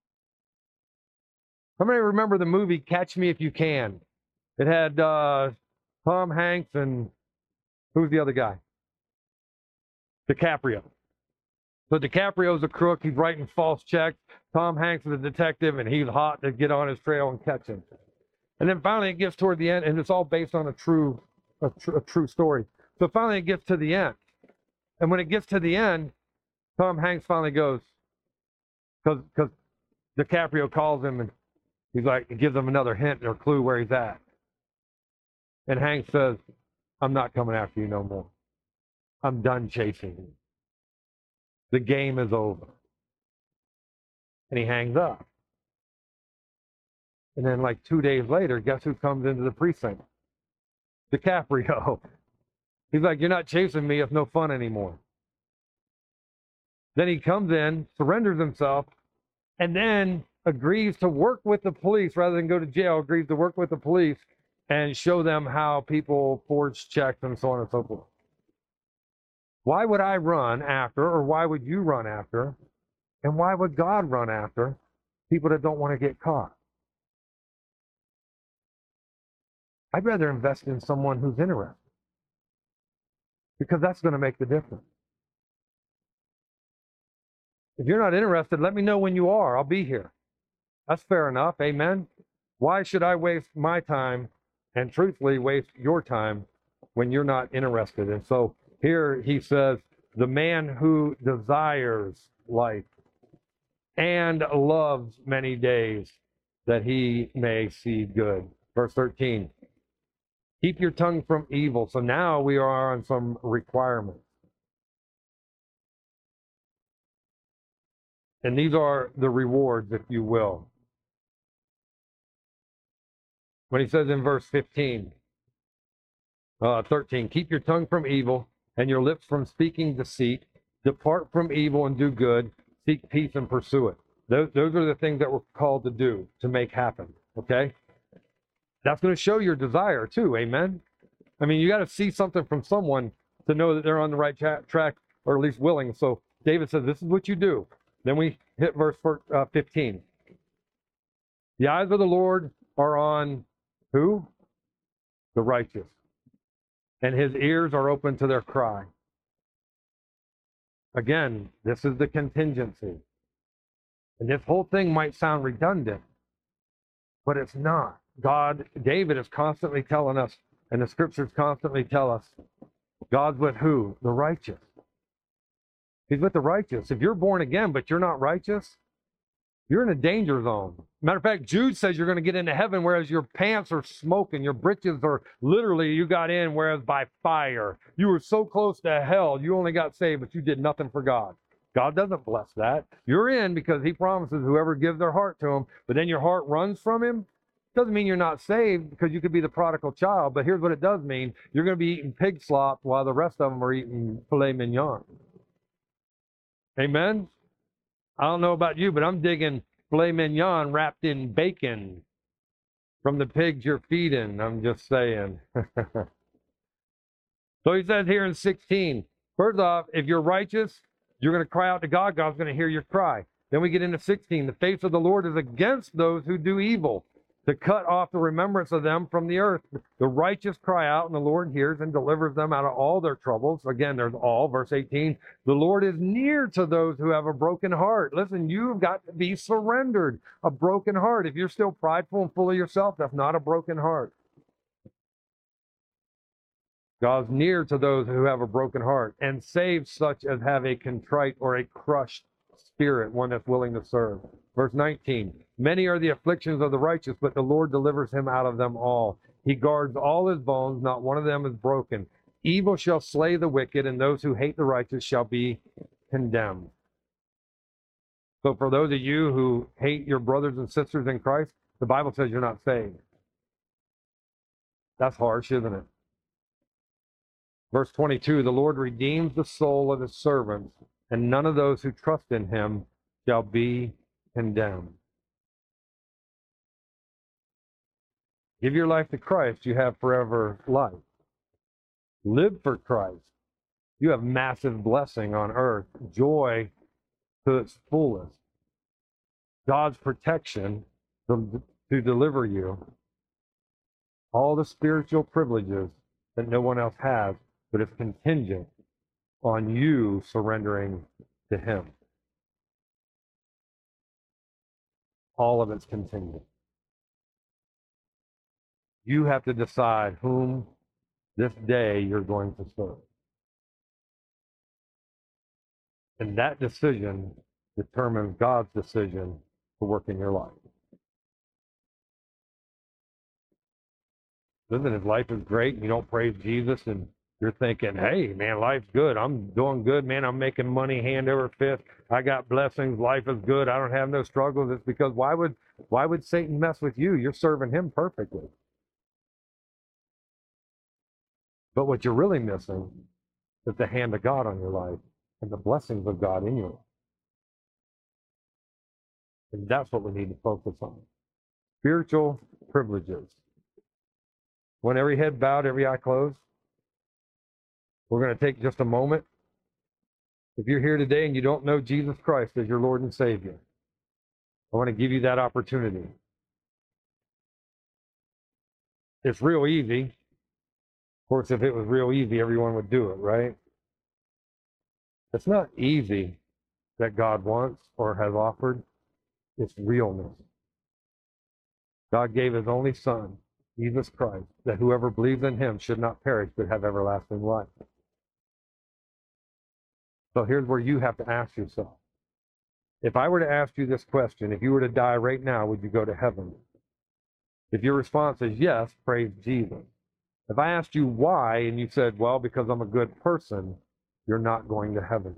How many remember the movie Catch Me If You Can? It had uh, Tom Hanks and who's the other guy? DiCaprio. So DiCaprio's a crook. He's writing false checks. Tom Hanks is a detective, and he's hot to get on his trail and catch him. And then finally it gets toward the end, and it's all based on a true, a, tr- a true story. So finally it gets to the end. And when it gets to the end, Tom Hanks finally goes, because because DiCaprio calls him, and he's like, he gives him another hint or clue where he's at. And Hanks says, I'm not coming after you no more. I'm done chasing you. The game is over. And he hangs up. And then like two days later, guess who comes into the precinct? DiCaprio. He's like, you're not chasing me. It's no fun anymore. Then he comes in, surrenders himself, and then agrees to work with the police rather than go to jail, agrees to work with the police and show them how people forge checks and so on and so forth. Why would I run after, or why would you run after, and why would God run after people that don't want to get caught? I'd rather invest in someone who's interested, because that's going to make the difference. If you're not interested, let me know when you are. I'll be here. That's fair enough. Amen. Why should I waste my time and truthfully waste your time when you're not interested? And so here he says, the man who desires life and loves many days that he may see good. Verse thirteen, keep your tongue from evil. So now we are on some requirements. And these are the rewards, if you will. When he says in verse fifteen, uh, thirteen, keep your tongue from evil and your lips from speaking deceit. Depart from evil and do good. Seek peace and pursue it. Those, those are the things that we're called to do, to make happen, okay? That's going to show your desire too, amen? I mean, you got to see something from someone to know that they're on the right tra- track, or at least willing. So David says, this is what you do. Then we hit verse fifteen. The eyes of the Lord are on who? The righteous. And his ears are open to their cry. Again, this is the contingency. And this whole thing might sound redundant, but it's not. God, David is constantly telling us, and the scriptures constantly tell us, God's with who? The righteous. He's with the righteous. If you're born again, but you're not righteous, you're in a danger zone. Matter of fact, Jude says you're going to get into heaven, whereas your pants are smoking, your britches are literally, you got in, whereas by fire. You were so close to hell, you only got saved, but you did nothing for God. God doesn't bless that. You're in because he promises whoever gives their heart to him, but then your heart runs from him. Doesn't mean you're not saved, because you could be the prodigal child, but here's what it does mean. You're going to be eating pig slop while the rest of them are eating filet mignon. Amen? I don't know about you, but I'm digging filet mignon wrapped in bacon from the pigs you're feeding. I'm just saying. So he says here in sixteen, first off, if you're righteous, you're going to cry out to God. God's going to hear your cry. Then we get into sixteen. The face of the Lord is against those who do evil, to cut off the remembrance of them from the earth. The righteous cry out, and the Lord hears and delivers them out of all their troubles. Again, there's all. Verse eighteen, the Lord is near to those who have a broken heart. Listen, you've got to be surrendered. A broken heart. If you're still prideful and full of yourself, that's not a broken heart. God's near to those who have a broken heart, and saves such as have a contrite or a crushed spirit, one that's willing to serve. Verse nineteen, many are the afflictions of the righteous, but the Lord delivers him out of them all. He guards all his bones, not one of them is broken. Evil shall slay the wicked, and those who hate the righteous shall be condemned. So for those of you who hate your brothers and sisters in Christ, the Bible says you're not saved. That's harsh, isn't it? Verse twenty-two, the Lord redeems the soul of his servants, and none of those who trust in him shall be condemned. Give your life to Christ, you have forever life. Live for Christ. You have massive blessing on earth, joy to its fullest. God's protection to, to deliver you. All the spiritual privileges that no one else has, but it's contingent on you surrendering to him. All of it's contingent. You have to decide whom this day you're going to serve. And that decision determines God's decision to work in your life. Listen, if life is great and you don't praise Jesus and you're thinking, hey, man, life's good. I'm doing good, man. I'm making money hand over fist. I got blessings. Life is good. I don't have no struggles. It's because why would why would Satan mess with you? You're serving him perfectly. But what you're really missing is the hand of God on your life and the blessings of God in your life. And that's what we need to focus on. Spiritual privileges. When every head bowed, every eye closed, we're going to take just a moment. If you're here today and you don't know Jesus Christ as your Lord and Savior, I want to give you that opportunity. It's real easy. Of course, if it was real easy, everyone would do it, right? It's not easy that God wants or has offered. It's realness. God gave his only Son, Jesus Christ, that whoever believes in him should not perish but have everlasting life. So here's where you have to ask yourself. If I were to ask you this question, if you were to die right now, would you go to heaven? If your response is yes, praise Jesus. If I asked you why, and you said, well, because I'm a good person, you're not going to heaven.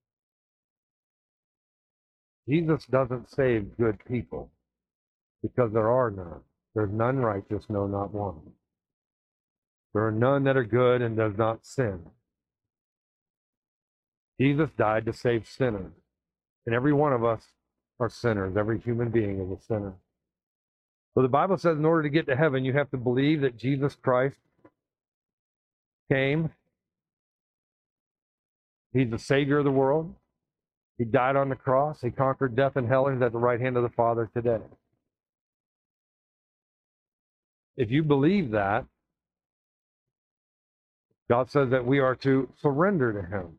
Jesus doesn't save good people because there are none. There's none righteous, no, not one. There are none that are good and does not sin. Jesus died to save sinners. And every one of us are sinners. Every human being is a sinner. So the Bible says in order to get to heaven, you have to believe that Jesus Christ came. He's the Savior of the world. He died on the cross. He conquered death and hell, and is at the right hand of the Father today. If you believe that, God says that we are to surrender to him.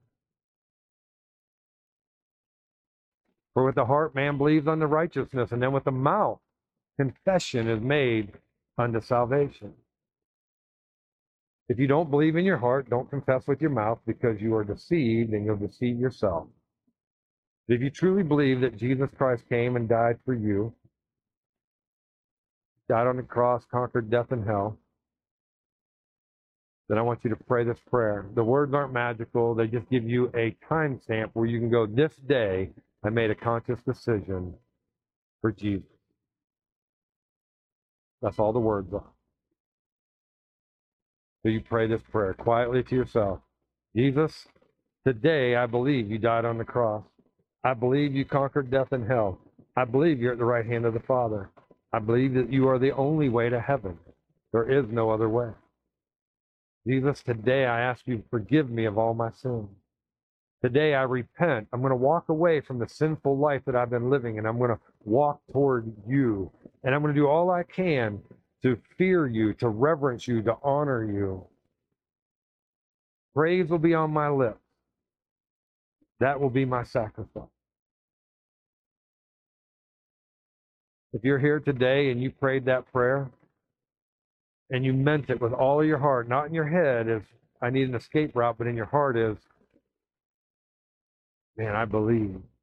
For with the heart man believes unto righteousness, and then with the mouth confession is made unto salvation. If you don't believe in your heart, don't confess with your mouth, because you are deceived and you'll deceive yourself. But if you truly believe that Jesus Christ came and died for you, died on the cross, conquered death and hell, then I want you to pray this prayer. The words aren't magical. They just give you a timestamp where you can go, this day I made a conscious decision for Jesus. That's all the words are. So you pray this prayer quietly to yourself. Jesus, today I believe you died on the cross. I believe you conquered death and hell. I believe you're at the right hand of the Father. I believe that you are the only way to heaven. There is no other way. Jesus, today I ask you to forgive me of all my sins. Today I repent. I'm going to walk away from the sinful life that I've been living, and I'm going to walk toward you. And I'm going to do all I can to fear you, to reverence you, to honor you. Praise will be on my lips. That will be my sacrifice. If you're here today and you prayed that prayer, and you meant it with all of your heart, not in your head as I need an escape route, but in your heart is, man, I believe.